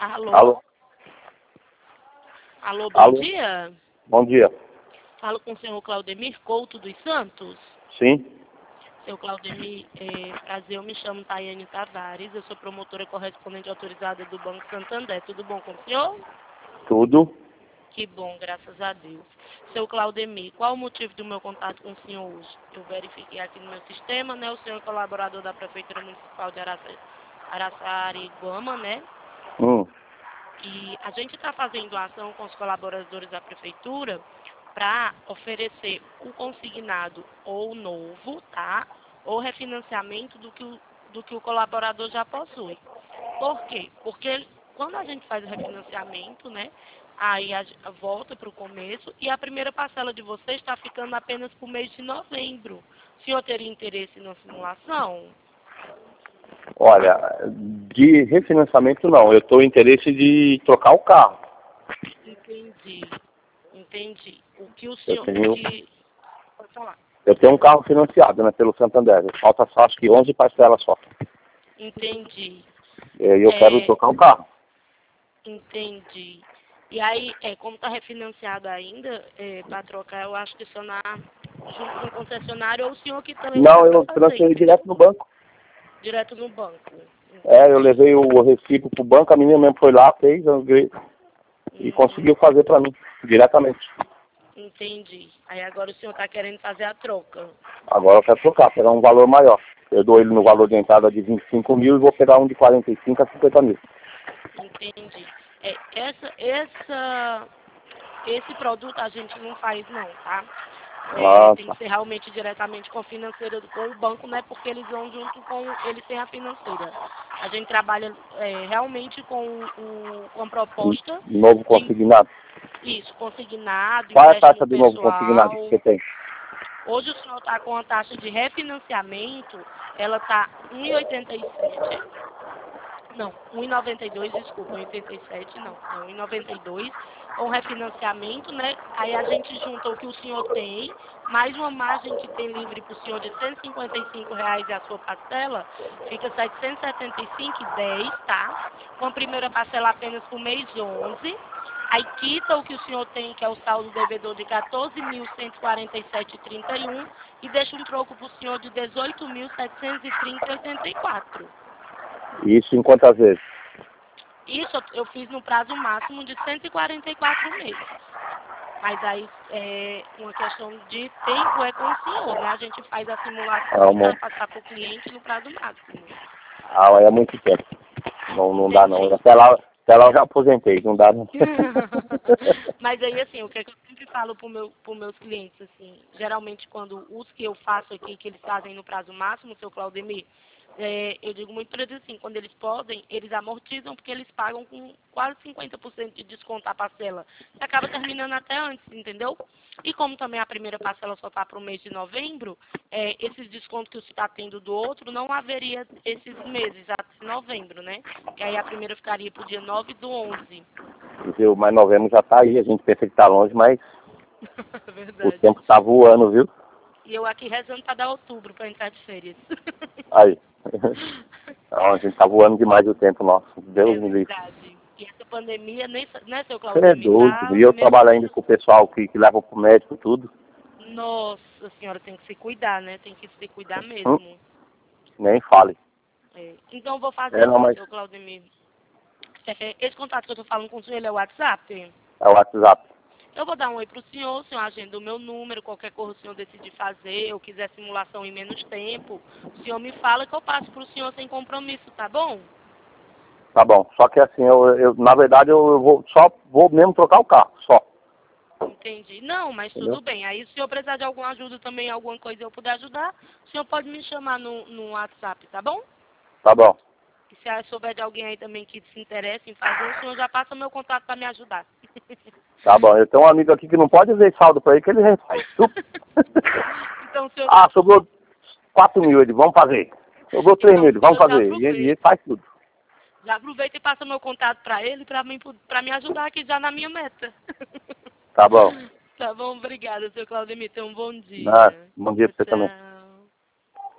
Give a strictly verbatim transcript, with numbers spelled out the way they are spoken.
Alô? Alô? Alô, bom Alô? dia. Bom dia. Falo com o senhor Claudemir Couto dos Santos. Sim? Seu Claudemir, é, prazer, eu me chamo Tayane Tavares, eu sou promotora correspondente autorizada do Banco Santander. Tudo bom com o senhor? Tudo? Que bom, graças a Deus. Seu Claudemir, qual o motivo do meu contato com o senhor hoje? Eu verifiquei aqui no meu sistema, né? O senhor é colaborador da Prefeitura Municipal de Araça, Araçariguama, né? Hum. E a gente está fazendo ação com os colaboradores da Prefeitura para oferecer o consignado ou novo, tá? Ou refinanciamento do que o, do que o colaborador já possui. Por quê? Porque quando a gente faz o refinanciamento, né? Aí a, a volta para o começo e a primeira parcela de você está ficando apenas para o mês de novembro. O senhor teria interesse na simulação? Olha, de refinanciamento não. Eu estou em interesse de trocar o carro. Entendi. Entendi. O que o Eu senhor... O tenho, que... Pode falar. eu tenho um carro financiado, né, pelo Santander. Falta só, acho que onze parcelas só. Entendi. E eu É, quero trocar o carro. entendi. E aí, é, como está refinanciado ainda, é, para trocar, eu acho que só na, junto com o concessionário ou o senhor que também Não, vai para eu fazer, transferi entendeu? direto no banco. Direto no banco. É, eu Entendi. levei o recibo pro banco, a menina mesmo foi lá, fez eu ganhei, e Hum, conseguiu fazer para mim, diretamente. entendi. Aí agora o senhor está querendo fazer a troca. Agora eu quero trocar, pegar um valor maior. Eu dou ele no valor de entrada de vinte e cinco mil e vou pegar um de quarenta e cinco a cinquenta mil. Entendi. É, essa, essa, esse produto a gente não faz não, tá? É, Ah, tem tá. que ser realmente diretamente com a financeira, com o banco, né? Porque eles vão junto com, eles têm a financeira. A gente trabalha é, realmente com, o, com a proposta Novo de consignado. isso, consignado, Qual é a empréstimo taxa do novo consignado que pessoal. você tem? Hoje o senhor está com a taxa de refinanciamento, ela está um vírgula oitenta e sete. Não, um vírgula noventa e dois, desculpa, um vírgula oitenta e sete, não, é um vírgula noventa e dois, com refinanciamento, né? Aí a gente junta o que o senhor tem, mais uma margem que tem livre para o senhor de cento e cinquenta e cinco reais e a sua parcela, fica setecentos e setenta e cinco reais e dez centavos, tá? Com a primeira parcela apenas por mês onze. Aí quita o que o senhor tem, que é o saldo devedor de quatorze mil cento e quarenta e sete reais e trinta e um centavos, e deixa um troco para o senhor de dezoito mil setecentos e trinta reais e oitenta e quatro centavos. Isso em quantas vezes? Isso eu eu fiz no prazo máximo de cento e quarenta e quatro meses. Mas aí é uma questão de tempo é com o senhor, né? A gente faz a Ah, simulação uma... para passar para o cliente no prazo máximo. ah, é muito tempo. Não, não dá não. Entendi. Até lá, até lá eu já aposentei, não dá não. Mas aí, assim, o que, é que eu sempre falo para meu, os meus clientes, assim, geralmente quando os que eu faço aqui, que eles fazem no prazo máximo, seu Claudemir, é, eu digo muito para eles assim, quando eles podem, eles amortizam porque eles pagam com quase cinquenta por cento de desconto a parcela. E acaba terminando até antes, entendeu? E como também a primeira parcela só está para o mês de novembro, é, esses descontos que você está tendo do outro, não haveria esses meses até novembro, né? Que aí a primeira ficaria para o dia nove do onze. Viu? Mas novembro já tá aí, a gente pensa que tá longe, mas o Verdade. tempo tá voando, viu? E eu aqui rezando para dar outubro, para entrar de férias. Aí. Não, a gente tá voando demais o tempo nosso. Deus É me livre. verdade. E essa pandemia, nem, né, seu Você é Claudemir, doido. tá E eu mesmo... trabalho ainda com o pessoal que, que leva pro médico e tudo. Nossa senhora, tem que se cuidar, né? Tem que se cuidar Hum, mesmo. nem fale. É. Então, eu vou fazer É, não, assim, mas seu Claudemir. É, esse contato que eu tô falando com o senhor, ele é o WhatsApp? é o WhatsApp. Eu vou dar um oi pro senhor, o senhor agenda o meu número, qualquer coisa o senhor decidir fazer, ou quiser simulação em menos tempo, o senhor me fala que eu passo pro senhor sem compromisso, tá bom? Tá bom. Só que assim, eu, eu na verdade eu, eu vou só vou mesmo trocar o carro, só. Entendi. Não, mas Entendeu? tudo bem. Aí, se o senhor precisar de alguma ajuda também, alguma coisa eu puder ajudar, o senhor pode me chamar no, no WhatsApp, tá bom? Tá bom. E se ah, souber de alguém aí também que se interessa em fazer, o senhor já passa o meu contato para me ajudar. Tá bom. Eu tenho um amigo aqui que não pode ver saldo pra ele, que ele refaz. Então, o senhor, Ah, sobrou quatro mil, ele, vamos fazer. Sobrou três então, mil, o ele, vamos senhor já fazer. E ele, e ele aproveita. faz tudo. Já aproveita e passa o meu contato para ele, para mim, para me ajudar aqui já na minha meta. Tá bom. Tá bom, obrigada, seu Claudemir. Tenha um bom Ah, dia. bom dia Tchau, pra você também. tchau.